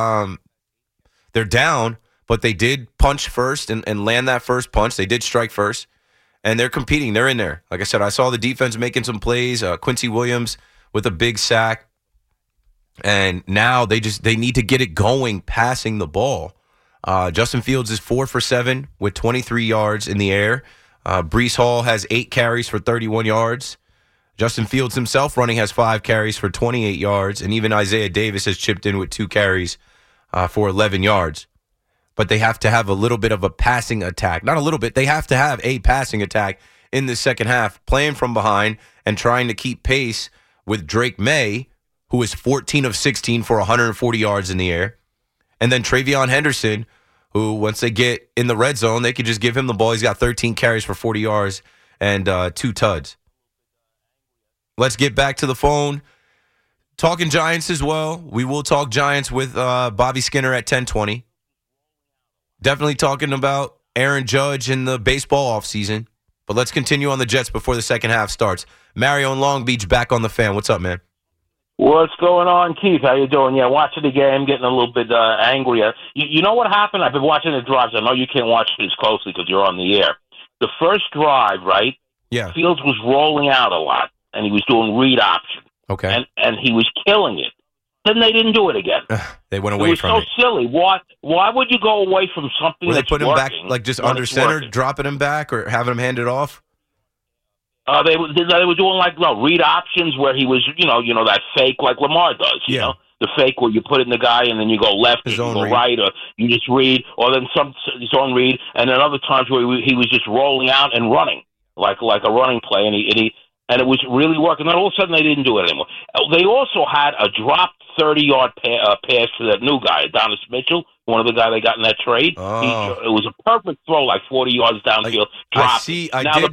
They're down, but they did punch first and land that first punch. They did strike first, and they're competing. They're in there. Like I said, I saw the defense making some plays. Quincy Williams with a big sack. And now they need to get it going passing the ball. Justin Fields is 4 for 7 with 23 yards in the air. Breece Hall has 8 carries for 31 yards. Justin Fields himself running has 5 carries for 28 yards. And even Isaiah Davis has chipped in with 2 carries for 11 yards. But they have to have a little bit of a passing attack. Not a little bit. They have to have a passing attack in the second half, playing from behind and trying to keep pace with Drake May, who is 14 of 16 for 140 yards in the air. And then Travion Henderson, who once they get in the red zone, they could just give him the ball. He's got 13 carries for 40 yards and 2 tuds. Let's get back to the phone. Talking Giants as well. We will talk Giants with Bobby Skinner at 10:20. Definitely talking about Aaron Judge in the baseball offseason. But let's continue on the Jets before the second half starts. Mario in Long Beach back on the Fan. What's up, man? What's going on, Keith? How you doing? Yeah, watching the game, getting a little bit angry. You know what happened? I've been watching the drives. I know you can't watch it as closely because you're on the air. The first drive, right? Yeah. Fields was rolling out a lot, and he was doing read option. Okay. And he was killing it. Then they didn't do it again. They went away from it. It was so silly. Why would you go away from something that's working? Were they putting him back, like just under center, working? dropping him back, or having him hand it off? They were doing read options where he was, you know that fake like Lamar does, you know, the fake where you put in the guy and then you go left or you go right or you just read or then his own read, and then other times where he was just rolling out and running like a running play, and it was really working. Then all of a sudden they didn't do it anymore. They also had a dropped 30-yard pass to that new guy, Adonis Mitchell, one of the guys they got in that trade. Oh. It was a perfect throw, like 40 yards downfield. I see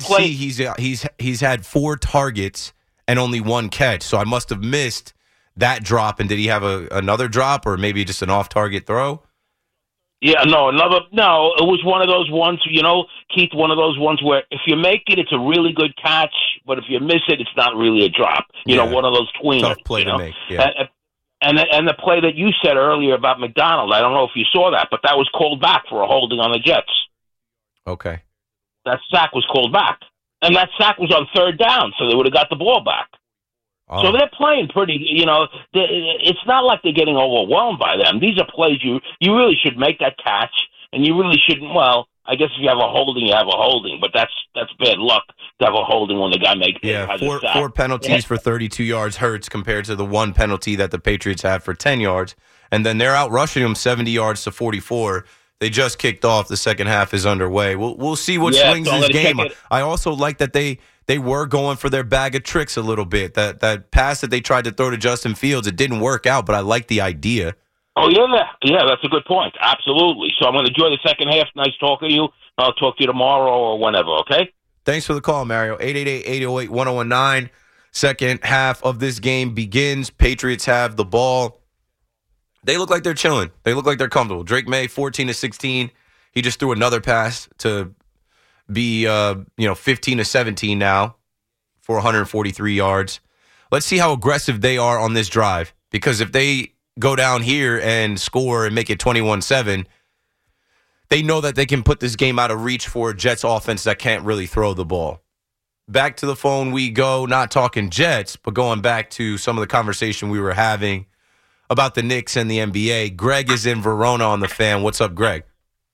he's had 4 targets and only 1 catch, so I must have missed that drop. And did he have another drop or maybe just an off-target throw? Yeah, no, it was one of those ones, Keith, one of those ones where if you make it, it's a really good catch, but if you miss it, it's not really a drop. One of those tweeners. Tough play to make, yeah. And the play that you said earlier about McDonald, I don't know if you saw that, but that was called back for a holding on the Jets. Okay. That sack was called back. And that sack was on 3rd down, so they would have got the ball back. Oh. So they're playing pretty, it's not like they're getting overwhelmed by them. These are plays you really should make that catch, and you really shouldn't, well, I guess if you have a holding, you have a holding, but that's bad luck to have a holding when the guy makes it. Yeah, 4 penalties for 32 yards hurts compared to the 1 penalty that the Patriots have for 10 yards. And then they're out rushing them 70 yards to 44. They just kicked off. The second half is underway. We'll see what swings this game. I also like that they were going for their bag of tricks a little bit. That pass that they tried to throw to Justin Fields, it didn't work out, but I like the idea. Oh, yeah, that's a good point. Absolutely. So I'm going to enjoy the second half. Nice talking to you. I'll talk to you tomorrow or whenever, okay? Thanks for the call, Mario. 888-808-1019. Second half of this game begins. Patriots have the ball. They look like they're chilling. They look like they're comfortable. Drake May, 14 to 16. He just threw another pass to be 15 to 17 now for 143 yards. Let's see how aggressive they are on this drive, because if they go down here and score and make it 21-7, they know that they can put this game out of reach for a Jets offense that can't really throw the ball. Back to the phone we go, not talking Jets, but going back to some of the conversation we were having about the Knicks and the NBA. Greg is in Verona on the Fan. What's up, Greg?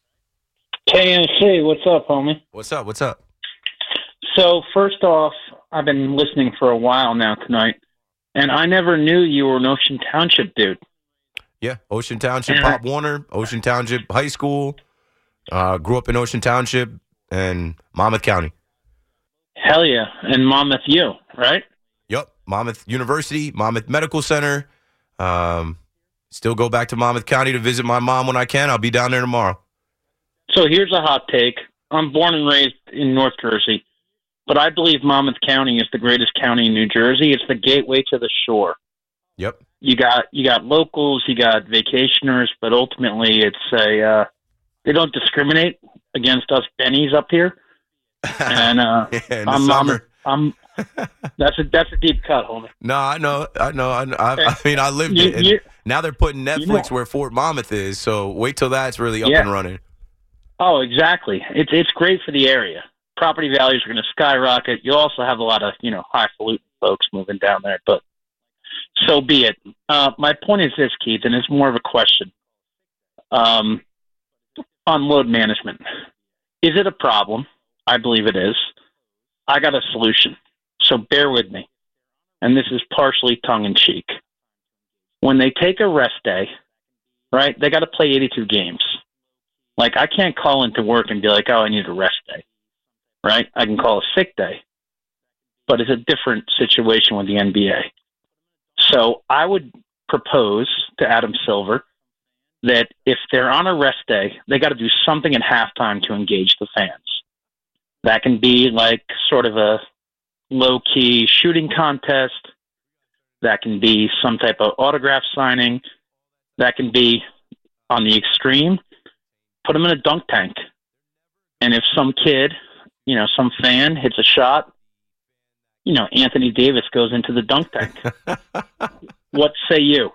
KNC, what's up, homie? What's up? So, first off, I've been listening for a while now tonight, and I never knew you were an Ocean Township dude. Yeah, Ocean Township, Pop Warner, Ocean Township High School. Grew up in Ocean Township and Monmouth County. Hell yeah, and Monmouth U, right? Yep, Monmouth University, Monmouth Medical Center. Still go back to Monmouth County to visit my mom when I can. I'll be down there tomorrow. So here's a hot take. I'm born and raised in North Jersey, but I believe Monmouth County is the greatest county in New Jersey. It's the gateway to the shore. Yep. You got locals, you got vacationers, but ultimately it's they don't discriminate against us bennies up here. And I'm that's a deep cut, homie. No, I know. I mean, I lived it. And now they're putting Netflix where Fort Monmouth is. So wait till that's really up and running. Oh, exactly. It's great for the area. Property values are going to skyrocket. You'll also have a lot of highfalutin folks moving down there, but so be it. My point is this, Keith, and it's more of a question on load management. Is it a problem? I believe it is. I got a solution, so bear with me. And this is partially tongue-in-cheek. When they take a rest day, right, they got to play 82 games. Like, I can't call into work and be like, oh, I need a rest day, right? I can call a sick day. But it's a different situation with the NBA. So I would propose to Adam Silver that if they're on a rest day, they got to do something at halftime to engage the fans. That can be like sort of a low-key shooting contest. That can be some type of autograph signing. That can be, on the extreme, put them in a dunk tank. And if some kid, some fan hits a shot, Anthony Davis goes into the dunk tank. What say you?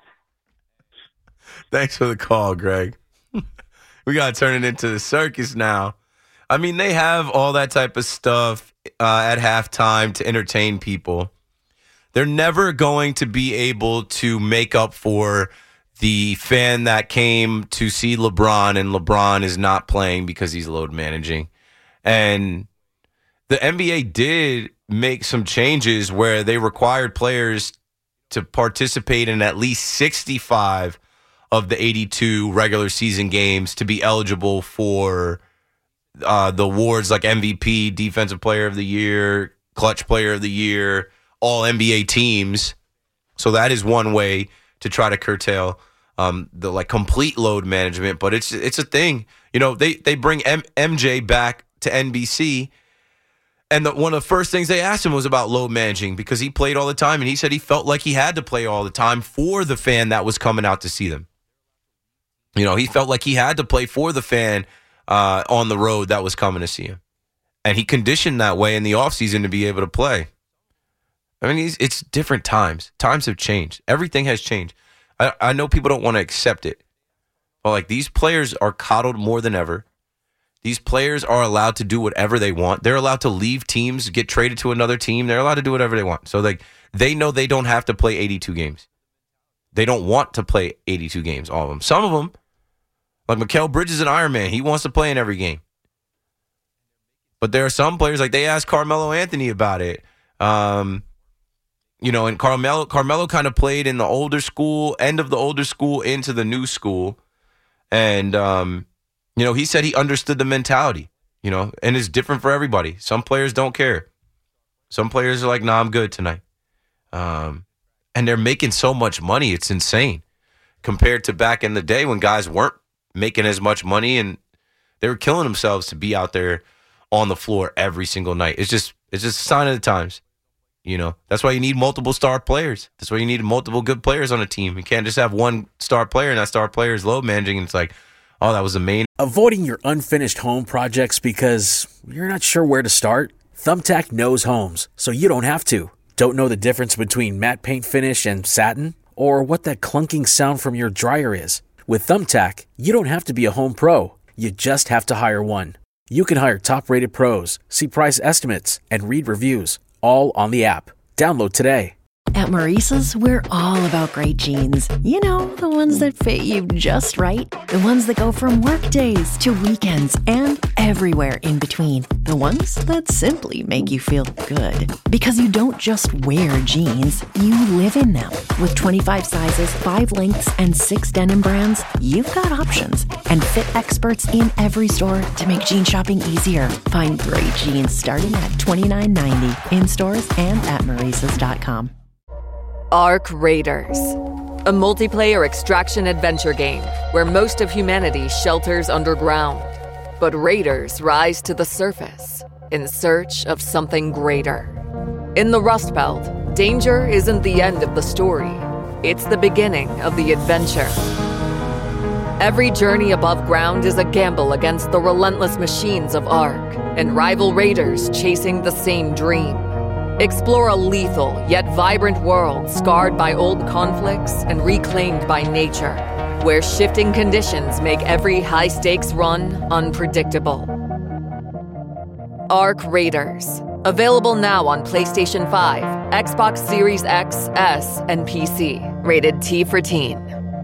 Thanks for the call, Greg. We got to turn it into the circus now. I mean, they have all that type of stuff at halftime to entertain people. They're never going to be able to make up for the fan that came to see LeBron, and LeBron is not playing because he's load managing. And the NBA did make some changes where they required players to participate in at least 65 of the 82 regular season games to be eligible for the awards like MVP, Defensive Player of the Year, Clutch Player of the Year, all NBA teams. So that is one way to try to curtail the complete load management. But it's a thing. They bring MJ back to NBC, and one of the first things they asked him was about load managing because he played all the time, and he said he felt like he had to play all the time for the fan that was coming out to see them. He felt like he had to play for the fan on the road that was coming to see him. And he conditioned that way in the offseason to be able to play. I mean, it's different times. Times have changed. Everything has changed. I know people don't want to accept it. But, these players are coddled more than ever. These players are allowed to do whatever they want. They're allowed to leave teams, get traded to another team. They're allowed to do whatever they want. So, they know they don't have to play 82 games. They don't want to play 82 games, all of them. Some of them, like Mikal Bridges, an Iron Man. He wants to play in every game. But there are some players, they asked Carmelo Anthony about it. And Carmelo kind of played in the older school, end of the older school into the new school. And, he said he understood the mentality, and it's different for everybody. Some players don't care. Some players are like, nah, I'm good tonight. And they're making so much money. It's insane compared to back in the day when guys weren't making as much money and they were killing themselves to be out there on the floor every single night. It's just a sign of the times. That's why you need multiple star players. That's why you need multiple good players on a team. You can't just have one star player and that star player is load managing and it's like, oh, that was the main. Avoiding your unfinished home projects because you're not sure where to start? Thumbtack knows homes, so you don't have to. Don't know the difference between matte paint finish and satin? Or what that clunking sound from your dryer is? With Thumbtack, you don't have to be a home pro. You just have to hire one. You can hire top-rated pros, see price estimates, and read reviews, all on the app. Download today. At Maurice's, we're all about great jeans. The ones that fit you just right. The ones that go from work days to weekends and everywhere in between. The ones that simply make you feel good. Because you don't just wear jeans, you live in them. With 25 sizes, 5 lengths, and 6 denim brands, you've got options. And fit experts in every store to make jean shopping easier. Find great jeans starting at $29.90 in stores and at Maurices.com. Arc Raiders, a multiplayer extraction adventure game where most of humanity shelters underground. But raiders rise to the surface in search of something greater. In the Rust Belt, danger isn't the end of the story. it's the beginning of the adventure. Every journey above ground is a gamble against the relentless machines of ARK and rival raiders chasing the same dream. Explore a lethal yet vibrant world scarred by old conflicts and reclaimed by nature, where shifting conditions make every high-stakes run unpredictable. ARK Raiders. Available now on PlayStation 5, Xbox Series X, S, and PC. Rated T for Teen.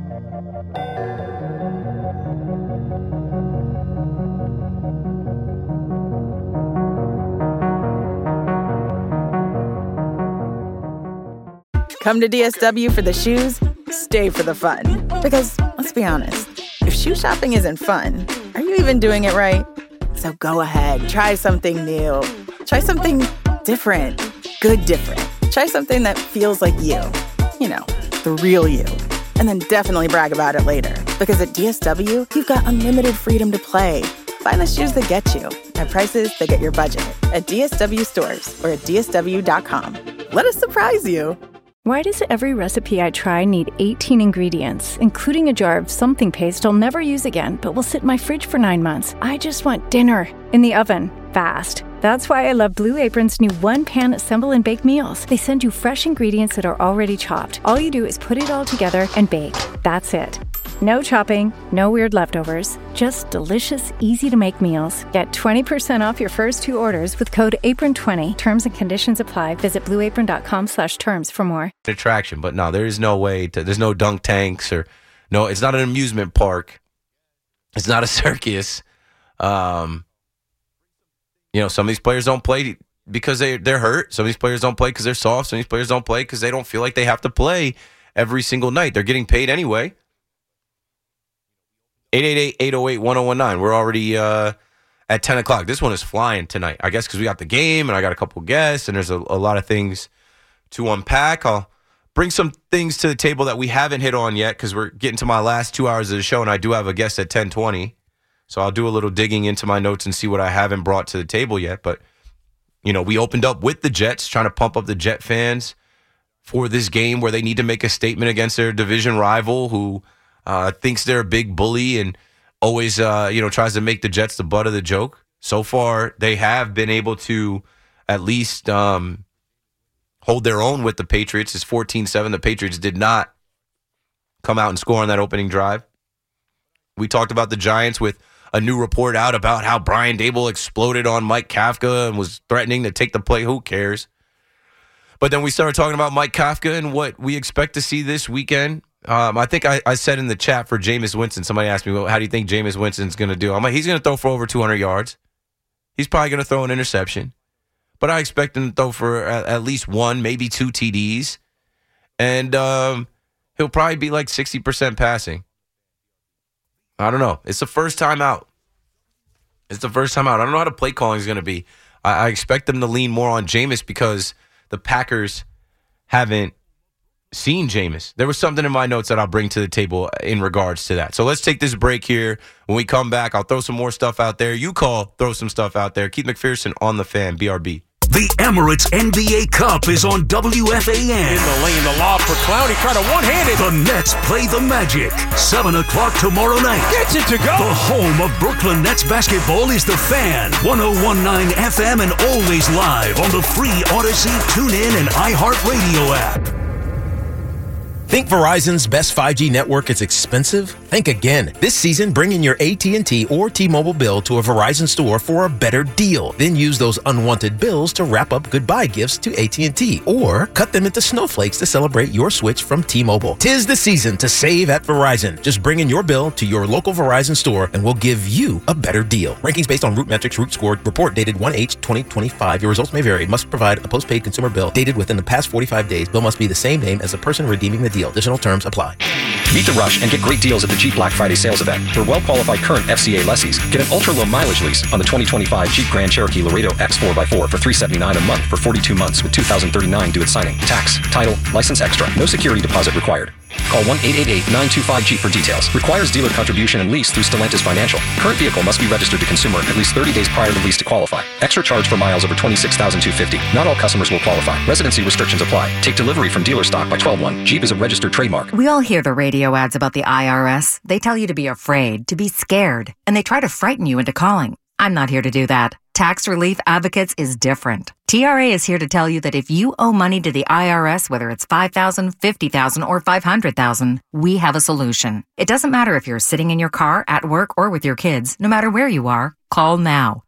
Come to DSW for the shoes, stay for the fun. Because, let's be honest, if shoe shopping isn't fun, are you even doing it right? So go ahead, try something new. Try something different. Good different. Try something that feels like you. You know, the real you. And then definitely brag about it later. Because at DSW, you've got unlimited freedom to play. Find the shoes that get you at prices that get your budget at DSW stores or at DSW.com. Let us surprise you. Why does every recipe I try need 18 ingredients, including a jar of something paste I'll never use again, but will sit in my fridge for 9 months? I just want dinner in the oven, fast. That's why I love Blue Apron's new one-pan assemble and bake meals. They send you fresh ingredients that are already chopped. All you do is put it all together and bake. That's it. No chopping, no weird leftovers, just delicious, easy-to-make meals. Get 20% off your first 2 orders with code APRON20. Terms and conditions apply. Visit blueapron.com/terms for more. Attraction, but no, there is no way to. There's no dunk tanks or no. It's not an amusement park. It's not a circus. Some of these players don't play because they're hurt. Some of these players don't play because they're soft. Some of these players don't play because they don't feel like they have to play every single night. They're getting paid anyway. 888-808-1019. We're already at 10 o'clock. This one is flying tonight, I guess, because we got the game and I got a couple guests and there's a lot of things to unpack. I'll bring some things to the table that we haven't hit on yet because we're getting to my last 2 hours of the show and I do have a guest at 10:20. So I'll do a little digging into my notes and see what I haven't brought to the table yet. But, we opened up with the Jets, trying to pump up the Jet fans for this game where they need to make a statement against their division rival who thinks they're a big bully and always, tries to make the Jets the butt of the joke. So far, they have been able to at least hold their own with the Patriots. It's 14-7. The Patriots did not come out and score on that opening drive. We talked about the Giants with a new report out about how Brian Daboll exploded on Mike Kafka and was threatening to take the play. Who cares? But then we started talking about Mike Kafka and what we expect to see this weekend. I think I said in the chat for Jameis Winston, somebody asked me, well, how do you think Jameis Winston's going to do? I'm like, he's going to throw for over 200 yards. He's probably going to throw an interception. But I expect him to throw for at least 1, maybe 2 TDs. And he'll probably be like 60% passing. I don't know. It's the first time out. I don't know how the play calling is going to be. I expect them to lean more on Jameis because the Packers haven't seen Jameis. There was something in my notes that I'll bring to the table in regards to that. So let's take this break here. When we come back, I'll throw some more stuff out there. You throw some stuff out there. Keith McPherson on the Fan, BRB. The Emirates NBA Cup is on WFAN. In the lane, the lob for Clowney, trying to one-handed. The Nets play the Magic. 7 o'clock tomorrow night. Gets it to go. The home of Brooklyn Nets basketball is the Fan. 101.9 FM and always live on the free Odyssey, TuneIn, and iHeartRadio app. Think Verizon's best 5G network is expensive? Think again. This season, bring in your AT&T or T-Mobile bill to a Verizon store for a better deal. Then use those unwanted bills to wrap up goodbye gifts to AT&T or cut them into snowflakes to celebrate your switch from T-Mobile. 'Tis the season to save at Verizon. Just bring in your bill to your local Verizon store and we'll give you a better deal. Rankings based on Root Metrics Root Score report dated 1/8/2025. Your results may vary. Must provide a postpaid consumer bill dated within the past 45 days. Bill must be the same name as the person redeeming the deal. Additional terms apply. Beat the rush and get great deals at the Jeep Black Friday sales event. For well-qualified current FCA lessees, get an ultra-low mileage lease on the 2025 Jeep Grand Cherokee Laredo X 4x4 for $379 a month for 42 months with $2,039 due at signing. Tax, title, license extra. No security deposit required. Call 1-888-925-Jeep for details. Requires dealer contribution and lease through Stellantis Financial. Current vehicle must be registered to consumer at least 30 days prior to lease to qualify. Extra charge for miles over 26,250. Not all customers will qualify. Residency restrictions apply. Take delivery from dealer stock by 12/1. Jeep is a registered trademark. We all hear the radio ads about the IRS. They tell you to be afraid, to be scared, and they try to frighten you into calling. I'm not here to do that. Tax Relief Advocates is different. TRA is here to tell you that if you owe money to the IRS, whether it's $5,000, $50,000, or $500,000, we have a solution. It doesn't matter if you're sitting in your car, at work, or with your kids. No matter where you are, call now.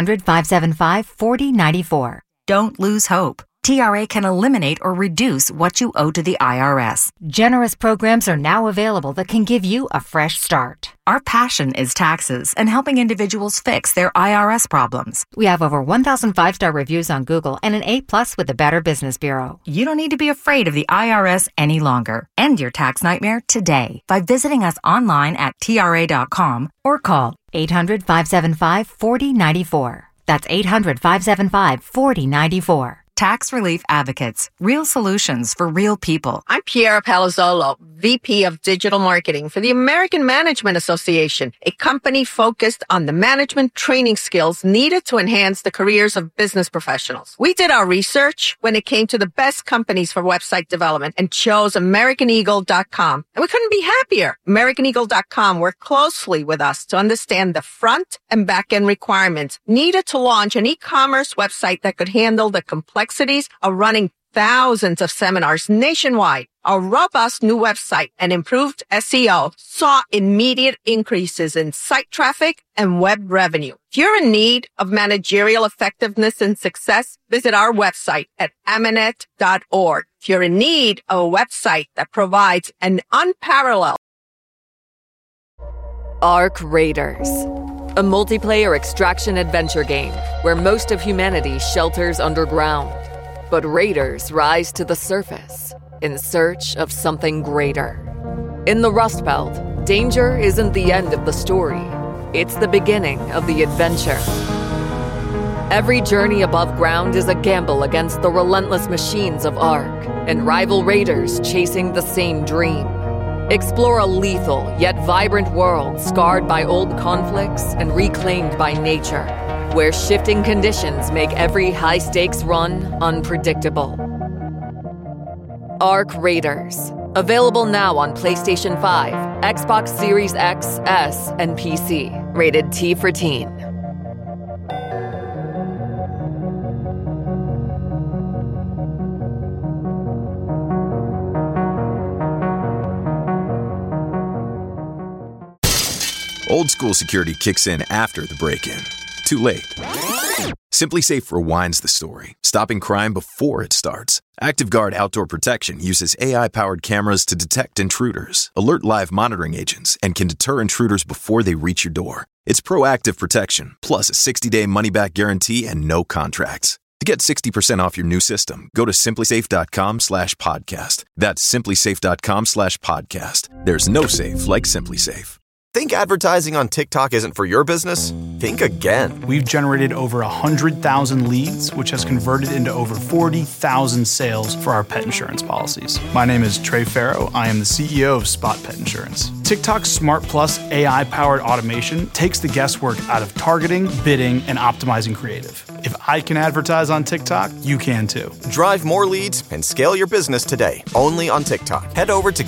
800-575-4094. Don't lose hope. TRA can eliminate or reduce what you owe to the IRS. Generous programs are now available that can give you a fresh start. Our passion is taxes and helping individuals fix their IRS problems. We have over 1,000 five-star reviews on Google and an A+ with the Better Business Bureau. You don't need to be afraid of the IRS any longer. End your tax nightmare today by visiting us online at TRA.com or call 800-575-4094. That's 800-575-4094. Tax Relief Advocates. Real solutions for real people. I'm Piera Palazzolo, VP of Digital Marketing for the American Management Association, a company focused on the management training skills needed to enhance the careers of business professionals. We did our research when it came to the best companies for website development and chose AmericanEagle.com. And we couldn't be happier. AmericanEagle.com worked closely with us to understand the front and back end requirements needed to launch an e-commerce website that could handle the complexities of running thousands of seminars nationwide. Our robust new website and improved SEO saw immediate increases in site traffic and web revenue. If you're in need of managerial effectiveness and success, visit our website at Amanet.org. If you're in need of a website that provides an unparalleled Ark Raiders, a multiplayer extraction adventure game where most of humanity shelters underground, but raiders rise to the surface in search of something greater. In the Rust Belt, danger isn't the end of the story. It's the beginning of the adventure. Every journey above ground is a gamble against the relentless machines of Ark and rival raiders chasing the same dream. Explore a lethal yet vibrant world scarred by old conflicts and reclaimed by nature, where shifting conditions make every high-stakes run unpredictable. Ark Raiders. Available now on PlayStation 5, Xbox Series X, S, and PC. Rated T for Teen. Old school security kicks in after the break-in. Too late. SimpliSafe rewinds the story, stopping crime before it starts. ActiveGuard Outdoor Protection uses AI-powered cameras to detect intruders, alert live monitoring agents, and can deter intruders before they reach your door. It's proactive protection, plus a 60-day money-back guarantee and no contracts. To get 60% off your new system, go to simplisafe.com/podcast. That's simplisafe.com/podcast. There's no safe like SimpliSafe. Think advertising on TikTok isn't for your business? Think again. We've generated over 100,000 leads, which has converted into over 40,000 sales for our pet insurance policies. My name is Trey Farrow. I am the CEO of Spot Pet Insurance. TikTok's Smart Plus AI-powered automation takes the guesswork out of targeting, bidding, and optimizing creative. If I can advertise on TikTok, you can too. Drive more leads and scale your business today, only on TikTok. Head over to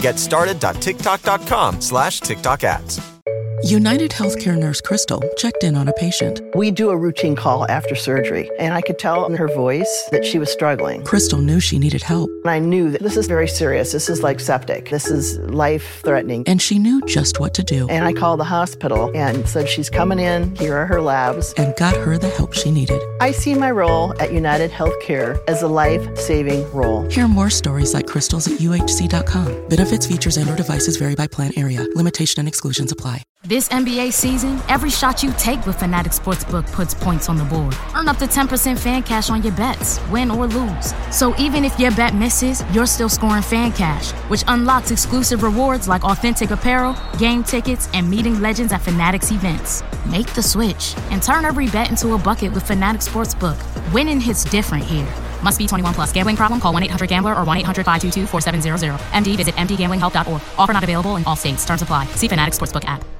getstarted.tiktok.com/TikTok ads. United Healthcare nurse Crystal checked in on a patient. We do a routine call after surgery, and I could tell in her voice that she was struggling. Crystal knew she needed help. And I knew that this is very serious. This is like septic. This is life-threatening. And she knew just what to do. And I called the hospital and said, she's coming in. Here are her labs. And got her the help she needed. I see my role at United Healthcare as a life-saving role. Hear more stories like Crystal's at UHC.com. Benefits, features, and/or devices vary by plan area. Limitation and exclusions apply. This NBA season, every shot you take with Fanatics Sportsbook puts points on the board. Earn up to 10% fan cash on your bets, win or lose. So even if your bet misses, you're still scoring fan cash, which unlocks exclusive rewards like authentic apparel, game tickets, and meeting legends at Fanatics events. Make the switch and turn every bet into a bucket with Fanatics Sportsbook. Winning hits different here. Must be 21 plus. Gambling problem? Call 1-800-GAMBLER or 1-800-522-4700. MD, visit mdgamblinghelp.org. Offer not available in all states. Terms apply. See Fanatics Sportsbook app.